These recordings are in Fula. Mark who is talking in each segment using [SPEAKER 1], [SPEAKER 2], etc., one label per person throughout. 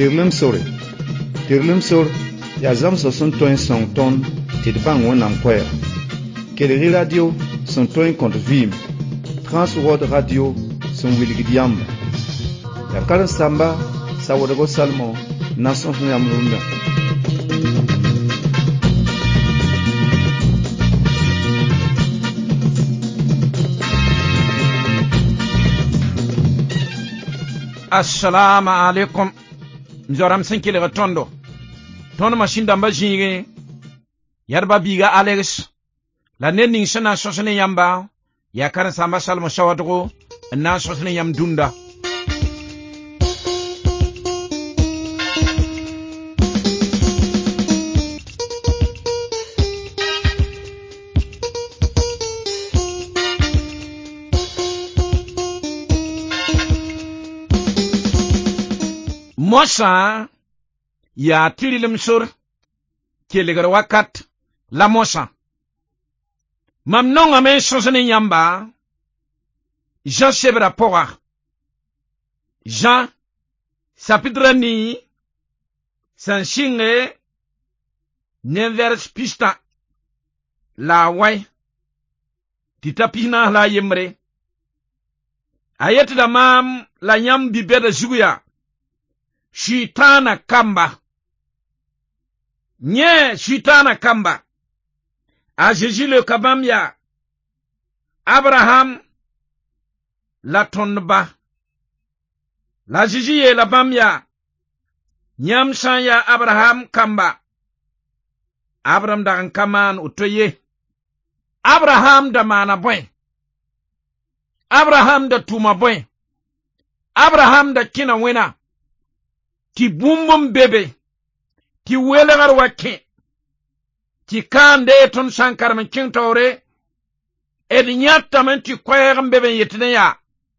[SPEAKER 1] Tirlem sore ya zam so son toin song ton ti de bang won am kwaya. Kelere radio son toin contre vim. Transworld radio son wilgid yamba. Ya karan samba sa wodago salmo nason yam runda.
[SPEAKER 2] Assalamu alaikum. Njoram senkile tondo. Tono mashinda mbajinge. Yarba biga Alex. La nening sana sosene yamba. Ya karan samba salmo shawadgo. Na sosene yam dunda. Mosa ya tirilim sur kelegar wakat la mosa mamnonga me sosene yamba Jean sebra poa Jean sapidrani sanshinge nevers pista la wai titapina la yemre ayet da mam la nyam bibeda zuguya Shitana kamba. Nye shitana kamba. Ajiji le kabamya. Abraham la tonba. La jiji ye la bamya. Nyamsan ya Abraham kamba. Abraham da kaman utoye. Abraham da mana boy. Abraham da tuma boy. Abraham da kina wena. Ti bumbum bebe, ti welegar wake, ti kande ton sankar men kintore, ed nyata men ti kwayagam bebe yetne ya.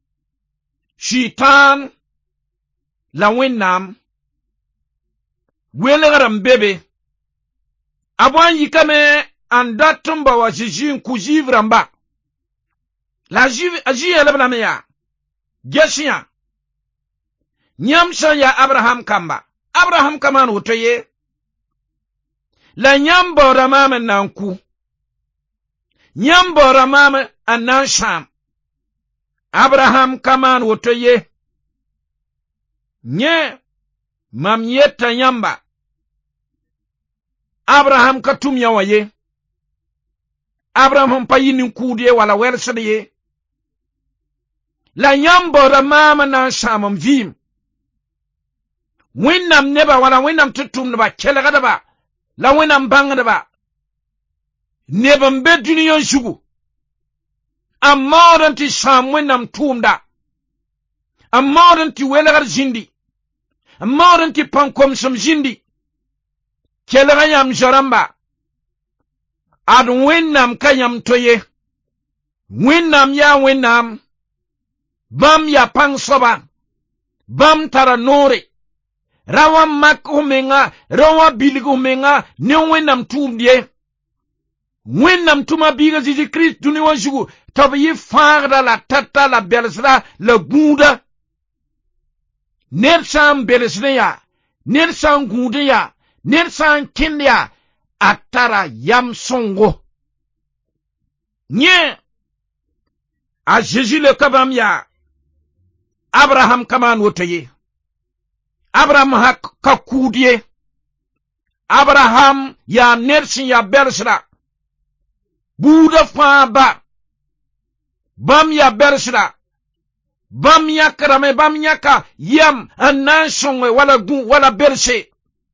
[SPEAKER 2] Shitan, la winnam, welegaram bebe, abwan yikame andatumba wa jijin kujivramba. La jive lebla me ya, geshiya. Nyamsa ya Abraham kamba. Abraham kaman utoye. La nyambo ramame nanku. Nyambo ramame anansham. Abraham kaman utoye. Nye mamyeta nyamba. Abraham katumya waye. Abraham payini kudye wala welsadiye. La nyambo ramame nansham mvim. Winnam neba wala winnam tutum neba kelegada ba la winnam bangada ba neba mbe duniyon shugu amodan ti sam winnam tumda amodan ti welegar jindi amodan ti pankom som jindi kelegayam jaramba ad winnam kayam toye winnam ya winnam bam ya pangsoba bam tara nore rawa mak humenga, rawa bilig humenga, ne wenam tumdie. Wenam tuma biga zizi Christ duni wanshugu, tabi farda la tata la belsra la gunda. Nersan belsneya, nersan gundeya, nersan kindeya, atara yam songo. Nye, a Jésus le kabamya, Abraham kaman wotoye. Abraham kakudie. Abraham ya nersin ya bersra. Buda faba. Bam ya bersra. Bam ya karame bam yaka yam anansongwe wala gun wala berse.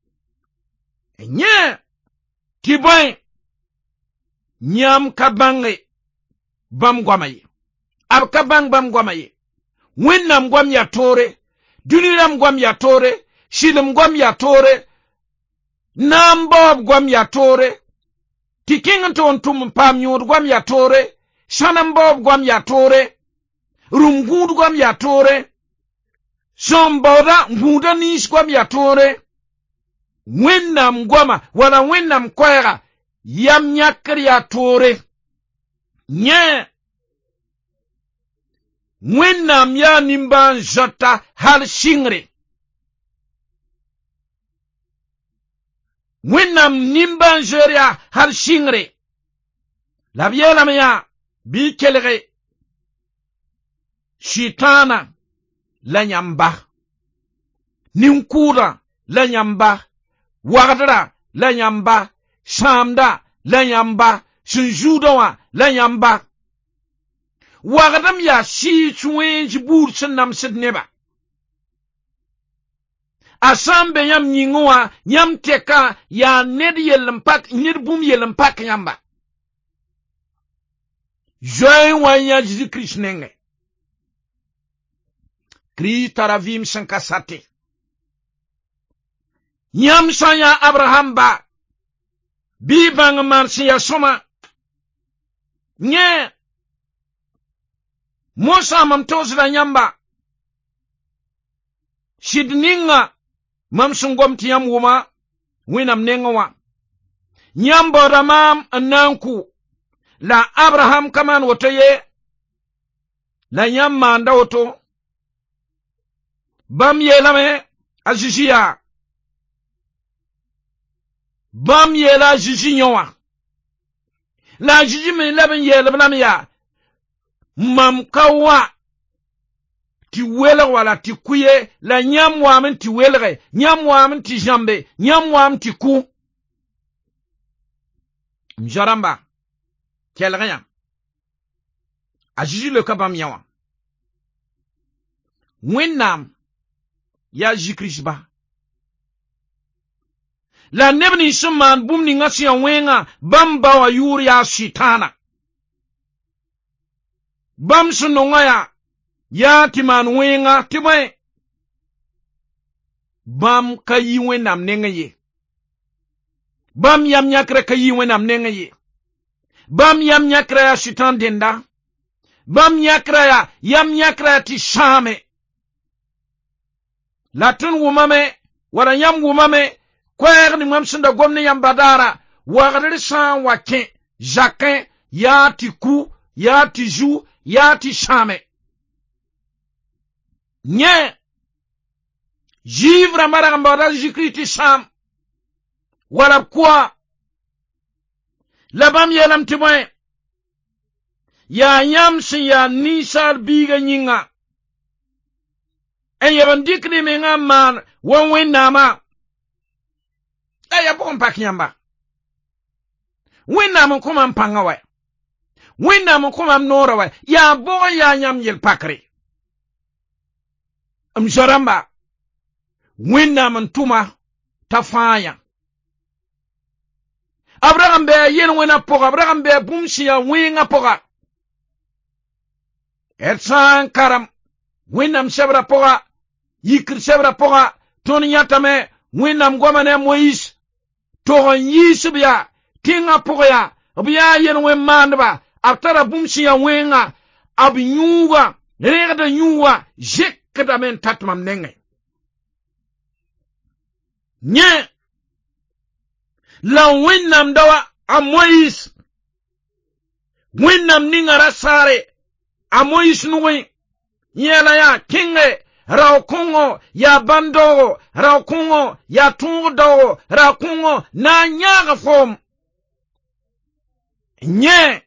[SPEAKER 2] Nye. Tiboy. Nyam kabange. Bam gwamaye. Ab kabang bam gwamaye. Winnam gwam ya tore. Duniram gwam ya tore, shilim gwam ya tore, nambob gwam ya tore, tikington tum pamyur gwam ya tore, shanambob gwam ya tore, rumgud gwam ya tore, somboda nguda nis gwam ya tore, winnam gwama, wala winnam kwera, yam nyakri ya tore, nye, Wennam ya nimban jota hal shingre. wẽnnaam nimban zoer yaa hal sɩngre la b yeelame yaa bɩ kelge shɩtaana la yãmba nin-kʋʋda la yãmba wagdra la yãmba sãamda la yãmba sẽn zuudã wã la yãmba wagdem yaa sɩɩs wẽens buud sẽn namsd neba a sã n be yãmb yĩngẽ wã yãmb tɛka yaa ned bũmb yell n pak yãmba zoe wã n yaa Zeezi Kirist nengẽ Kirist tara vɩɩm sẽn ka sate yãmb sã n yaa Abraham ba bɩ y bãng n maan sẽn yaa sõma yẽ mosã mam togsda yãmba sɩd ninga mam sẽn gom tɩ yãmb wʋma wẽnnaam nengẽ wã yãmb baooda maam n na n kʋ la Abraham ka maan woto ye la yãmb maanda woto bãmb yeelame a Zeezi yaa bãmb yeela a Zeezi yõ wã la a Zeezi me lab n yeelb lame yaa mam ka wa tɩ welg wala tɩ kʋ ye la yãmb waam n tɩ welge yãmb waam n tɩ zãmbe yãmb waam tɩ kʋ m zoa rãmba kelg yã a Zeezi leoka bãmb yã wã wẽnnaam yaa Zeezi Kirist ba la neb nin sẽn maan bũmb ninga sẽn yaa wẽngã bãmb ba wã yʋʋr yaa Sɩtaana bãmb sẽn nongã yaa tɩ maan wẽngã tɩ bõe bãmb ka yi wẽnnaam nengẽ ye bãmb yam yãkrã ka yi wẽnnaam nengẽ ye bãmb yam yãkrã yaa Sɩtãan dẽnda bãmb yãkrã yam yãkrã tɩ sãame la tõnd wʋmame wala yãmb wʋmame koɛɛg ning mam sẽn da gom ne yãmb badaara wagdr sã n wa kẽ zakẽ yaa tɩ ku yaa tɩ zu yaa tɩ sãame yẽ ziiv rãmba rag n baooda Zeezi Kirist tɩ sãam wala b kʋa la bãmb yeelame tɩ bõe yaa yãmb sẽn yaa ninsaal biigã yĩnga n yeb n dɩkd mengã n maan wa wẽnnaamã la yaa bʋg n pak yãmba wẽnnaam n kõ mam pãngã wa wẽnnaam n kõ mam noorã wa yaa bʋg n yaa yãmb yel pakre m zoa rãmba wẽnnaam n tʋma t'a fãa yã b rag n bɩ a yel wẽna pʋga b rag n bɩ a bũmb sẽn yaa wẽngã pʋga d sã n karem wẽnnaam sebrã pʋga yikr sebrã pʋga tõnd yãtame wẽnnaam goama ne a Moyiis tog n yiisb yaa tẽngã pʋg yaa b yaa yel wẽn maandba b tara bũmb sẽn yaa wẽngã b yũuga rẽgda yũuwã zekdame n tat mam nengẽ yẽ la wẽnnaam da wa a Moyiis wẽnnaam ninga ra saare a Moyiis nugẽ yẽla yaa kẽnge rao kõngo yaa bãn-daoogo rao kõngo yaa tõog daoogo rao kõngo na n yãag foom yẽ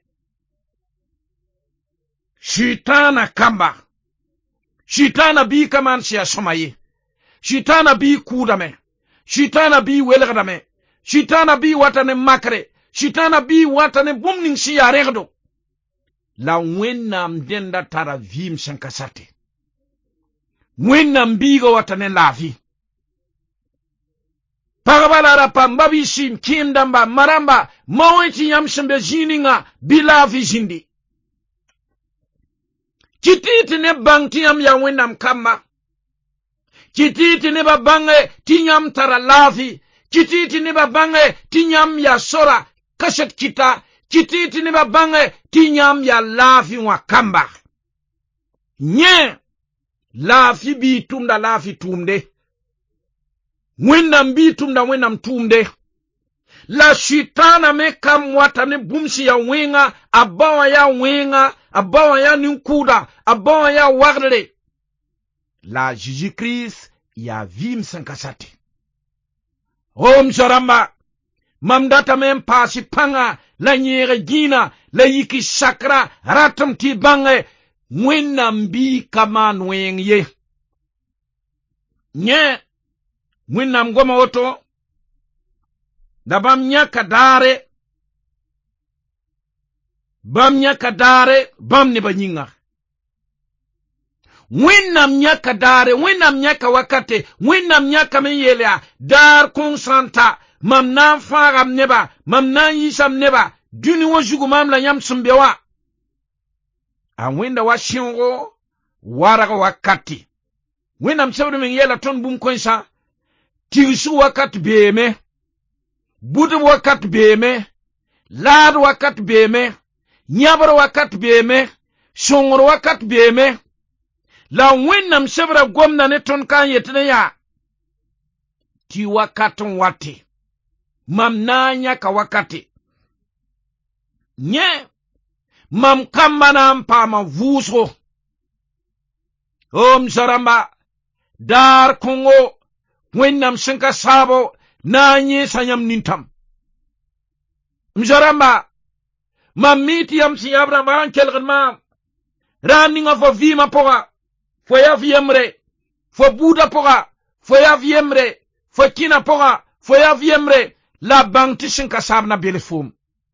[SPEAKER 2] Sɩtaana kamba Sɩtaana bii ka maan sẽn yaa sõma ye Sɩtaana bii kʋʋdame Sɩtaana bii welgdame Sɩtaana bii wata ne makre Sɩtaana bii wata ne bũmb ning sẽn yaa rẽgdo la wẽnnaam dẽnda tara vɩɩm sẽn ka sate wẽnnaam biiga wata ne laafɩ pagba la ra pam ba bɩ sɩm kẽem dãmba marãmba ma wẽ tɩ yãmb sẽn be zĩig ninga bɩ laafɩ zĩndi kɩtɩ tɩ neb bãng tɩ yãmb yaa wẽnnaam kamba kɩtɩ tɩ nebã bãnge tɩ yãmb tara laafɩ kɩtɩ tɩ nebã bãnge tɩ yãmb yaa sora kaset kɩta kɩtɩ tɩ nebã bãnge tɩ yãmb yaa laafɩ wã kamba yẽ laafɩ bii tʋmda laafɩ tʋʋmde wẽnnaam bii tʋmda wẽnnaam tʋʋmde la Sɩtaana me kam wata ne bũmb sẽn yaa wẽngã a ba wã yaa wẽngã a ba wã yaa nin-kʋʋda a ba wã yaa wagdre la Zeezi Kirist yaa vɩɩm sẽn ka sate m zoa rãmba mam data men pasi panga la nyere gina la yiki sakra ratum ti bange wẽnnaam bi kaman wẽng ye nye wẽnnaam goma woto da bam nyaka daare bam ne ba yĩnga wẽnnaam nyaka daare wẽnnaam nyaka wakate wẽnnaam nyaka me yelya daar kõng-sãnta mam na n fãagam neba mam na n yɩsam neba dũni wã zugu mam la yãmb sẽn be wa a wẽnda wa sẽoogo warg wakati wẽnnaam sebd meng yɛla tõnd bũmb kõensã tigsg wakat beeme budb wakat beeme laad wakat beeme yãbr wakat beeme sõngr wakat beeme la wẽnnaam sebra gomda ne tõnd ka n yetd n yaa tɩ wakat n wate mam na n yãka wakate yẽ mam kamba na n paama vʋʋsgo m zarãmba daar kõngo wẽnnaam sẽn ka saabo na n yẽesa yãmb nintãm m zarãmba mam mi tɩ yãmb sẽn yãb rãmba n kelgd maam rãan ninga fo vɩɩmã pʋga fo yaf yembre fo buudã pʋga fo yaf yembre fo kĩnã pʋga fo yaf yembre la bãng tɩ sẽn ka saab na bel foom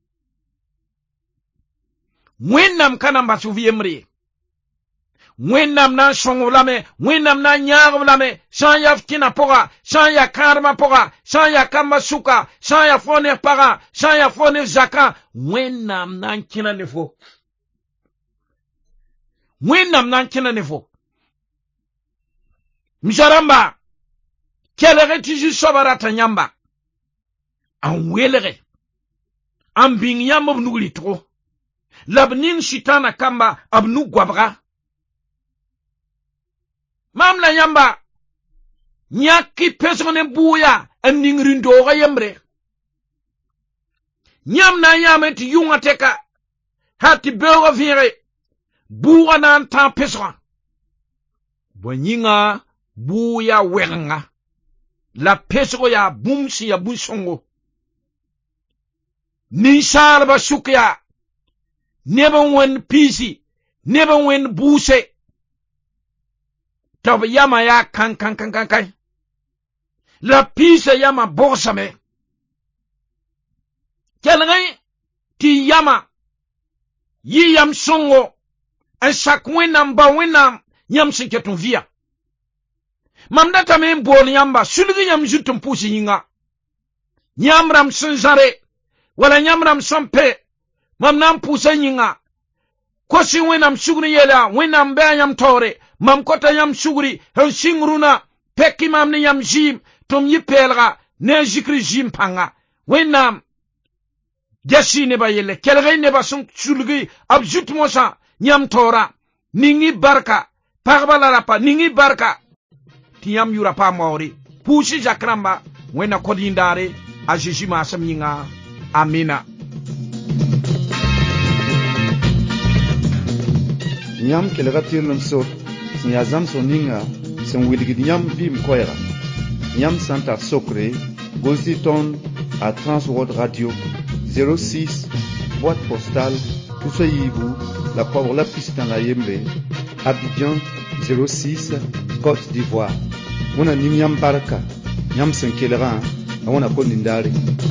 [SPEAKER 2] wẽnnaam ka na n bas f yembre ye wẽnnaam na n sõng lame wẽnnaam na n yãag lame sã n yaf kĩnã pʋga sã n ya kãadmã pʋga sã n ya kambã sʋka sã n ya fo ne pagã sã n ya fo ne zakã wẽnnaam na n kẽna ne fo wẽnnaam na n kẽna ne fo msa rãmba kelge tɩ zu-soabã rata yãmba n welge n bĩng yãmb b nug rɩtgo la b ning sɩtãana kamba b nug goabga mam la yãmba yãk-y pesg ne buuya n ning rĩn-doogã yembre yãmb na n yãame tɩ yʋngã tɛka ha tɩ beoogã vẽege buugã na n tãag pesgã bõe yĩnga buuya wɛgenga la pesgo yaa bũmb sẽn ya bũ-sõngo ninsaalbã sʋk yaa neb n wẽnd piisi neb n wẽnd buuse tɩ b yama yaa kãn-kãn-kãn-kãn la piisã yama bogsame kelgẽ tɩ yama yɩ yam sõngo n sak wẽnnaam ba wẽnnaam yãmb sẽn ket n vɩa mam datame n boond yãmba sulg yãmb zut n pʋʋs yĩnga yãmb rãmb sẽn zãre wala yãmb rãmb sẽn pe mam na n pʋʋsa yĩnga kos-y wẽnnaam sugr yeela wẽnnaam bɩ a yãmb taoore mam kota yãmb sugri n sɩng rũnã pɛk-y mam ne yãmb zɩɩm tɩ m yɩ pɛɛlga ne a zikri zɩɩm pãnga wẽnnaam gesi nebã yelle kelg-y nebã sẽn sulgi b zut mosã yãmb taoorã ning-y barka pagba la rapa ning-y barka tɩ yãmb yʋra paam waoore pʋʋs-y zak rãmba wẽnna kod yĩndaare a zeezi maasem yĩnga amina
[SPEAKER 1] yãmb kelga tɩrlem sor sẽn yaa zãmsg ninga sẽn wilgd yãmb vɩɩm koɛɛga yãmb sã n tar sokre gos-y tõnd a Transworld Radio 06 boîte postale Poussa Yibu la pauvre la pistã la yembre Abidjan 06 Côte d'Ivoire wẽna ning yãmb barka yãmb sẽn kelgã a wẽna kod nindaare